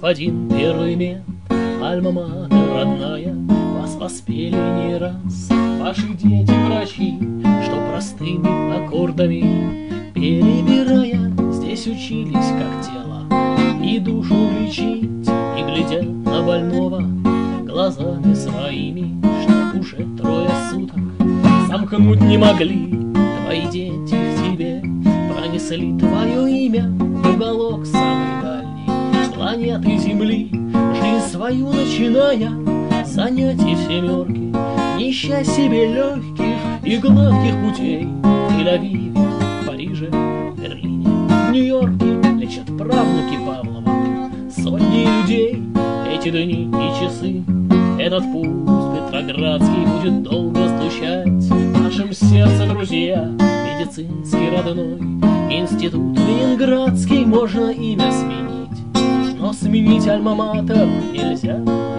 Господин первый мент, альма-матер родная, вас воспели не раз ваши дети врачи, что простыми аккордами перебирая, здесь учились как тело и душу лечить, и глядя на больного глазами своими, что уже 3 суток замкнуть не могли. Твои дети в тебе пронесли твое имя в уголок самый дальний планеты Земли, жизнь свою начиная, занятий в 7, ища себе легких и гладких путей. В Тель-Авиве, в Париже, в Берлине, в Нью-Йорке лечат правнуки Павлова сотни людей. Эти дни и часы, этот путь петроградский будет долго стучать в нашем сердце, друзья. Медицинский родной институт ленинградский, можно имя сменить, но сменить альма-матер нельзя.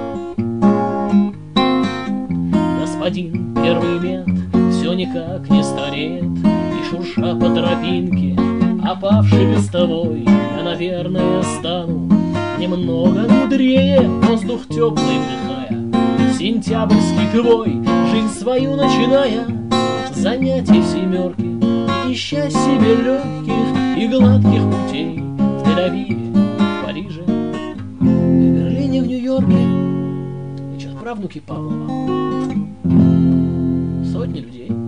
Господин первый мент все никак не стареет, и шурша по тропинке, опавшей листовой, я, наверное, стану немного мудрее, воздух теплый вдыхая, сентябрьский твой, жизнь свою начиная, занятий в 7, ища себе легких и гладких путей. В Тель-Авиве, в Париже, в Берлине, в Нью-Йорке лечат правнуки Павлова сотни людей.